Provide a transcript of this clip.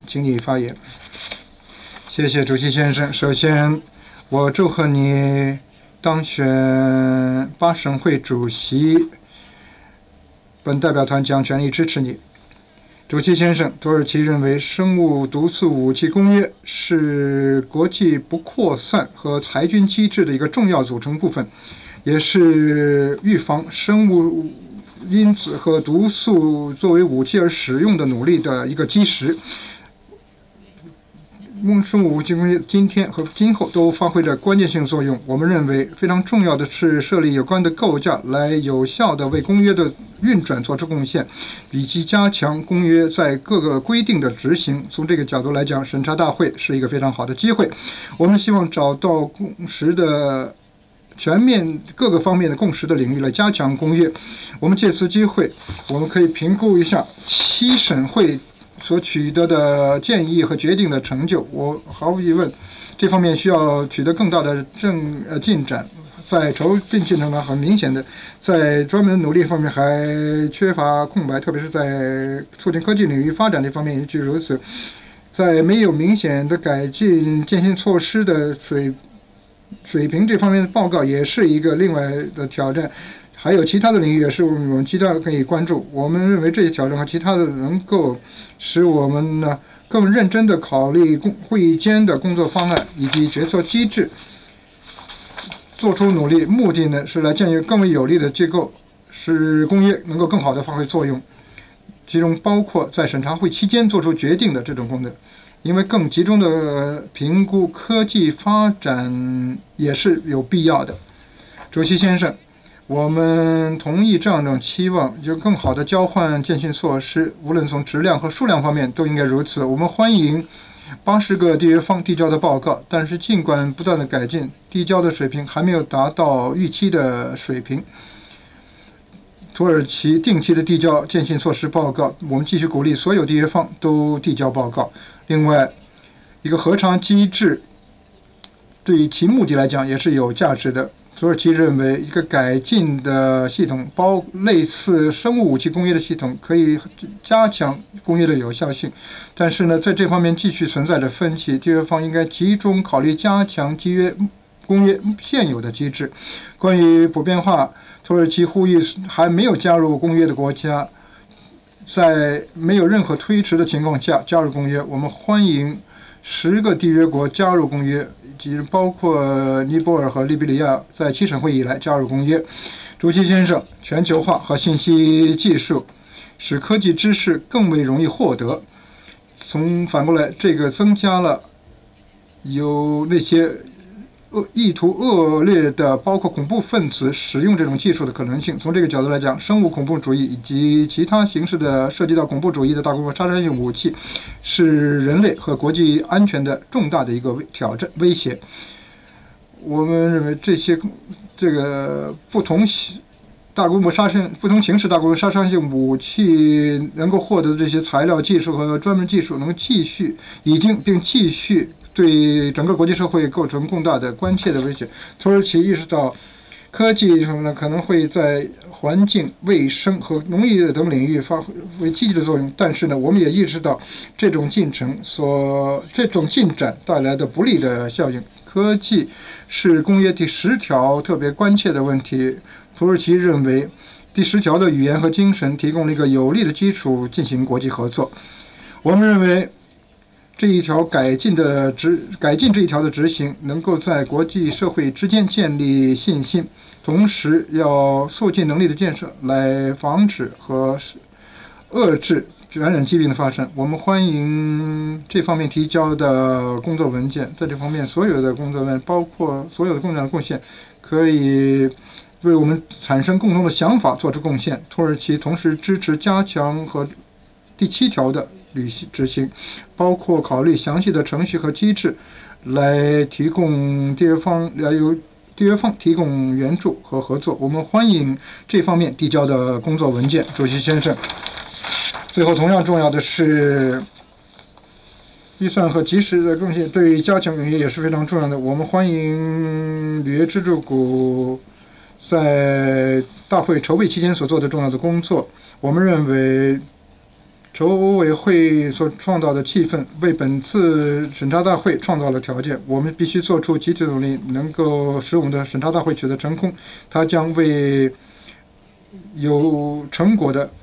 请你发言。谢谢主席先生。首先，我祝贺你当选巴省会主席，本代表团将全力支持你。主席先生，土耳其认为生物毒素武器公约是国际不扩散和裁军机制的一个重要组成部分，也是预防生物因子和毒素作为武器而使用的努力的一个基石。生物武器公约今天和今后都发挥着关键性作用。我们认为非常重要的是设立有关的构架，来有效地为公约的运转做出贡献，以及加强公约在各个规定的执行。从这个角度来讲，审查大会是一个非常好的机会。我们希望找到共识的全面各个方面的共识的领域来加强公约。我们借此机会，我们可以评估一下7审会所取得的建议和决定的成就。我毫无疑问，这方面需要取得更大的进展。在筹备进程上，很明显的，在专门努力方面还缺乏空白，特别是在促进科技领域发展这方面也如此。在没有明显的改进践行措施的水平这方面的报告也是一个另外的挑战。还有其他的领域也是我们其他可以关注。我们认为这些挑战和其他的能够使我们呢更认真地考虑会议间的工作方案以及决策机制，做出努力。目的呢是来建立更为有力的机构，使公约能够更好地发挥作用，其中包括在审查会期间做出决定的这种功能。因为更集中的评估科技发展也是有必要的。主席先生，我们同意这样一种期望，就更好的交换监训措施，无论从质量和数量方面都应该如此。我们欢迎80个缔约方递交的报告，但是尽管不断的改进，递交的水平还没有达到预期的水平。土耳其定期的递交监训措施报告，我们继续鼓励所有缔约方都递交报告。另外，一个核查机制对其目的来讲也是有价值的。土耳其认为，一个改进的系统，类似生物武器公约的系统，可以加强公约的有效性。但是呢，在这方面继续存在着分歧，缔约方应该集中考虑加强公约现有的机制。关于普遍化，土耳其呼吁还没有加入公约的国家，在没有任何推迟的情况下加入公约。我们欢迎10个缔约国加入公约，即包括尼泊尔和利比里亚在7审会以来加入公约。主席先生，全球化和信息技术使科技知识更为容易获得，反过来，这个增加了有那些意图恶劣的，包括恐怖分子使用这种技术的可能性。从这个角度来讲，生物恐怖主义以及其他形式的涉及到恐怖主义的大规模杀伤性武器，是人类和国际安全的重大的一个挑战威胁。我们认为这个不同形式大规模杀伤性武器能够获得的这些材料技术和专门技术，能继续并继续对整个国际社会构成更大的关切的威胁。土耳其意识到，科技可能会在环境、卫生和农业等领域发挥积极的作用，但是呢，我们也意识到这种进展带来的不利的效应。科技是公约第10条特别关切的问题。土耳其认为，第10条的语言和精神提供了一个有力的基础进行国际合作。我们认为，改进这一条的执行，能够在国际社会之间建立信心，同时要促进能力的建设，来防止和遏制传染疾病的发生。我们欢迎这方面提交的工作文件，在这方面所有的工作文件，包括所有的工作的贡献，可以为我们产生共同的想法做出贡献。土耳其同时支持加强和第7条的执行，包括考虑详细的程序和机制，来提供由缔约方提供援助和合作。我们欢迎这方面递交的工作文件，主席先生。最后，同样重要的是，预算和及时的贡献对于加强履约也是非常重要的。我们欢迎履约支柱国在大会筹备期间所做的重要的工作。我们认为， 筹委会所创造的气氛，为本次审查大会创造了条件。我们必须做出集体努力，能够使我们的审查大会取得成功。它将为有成果的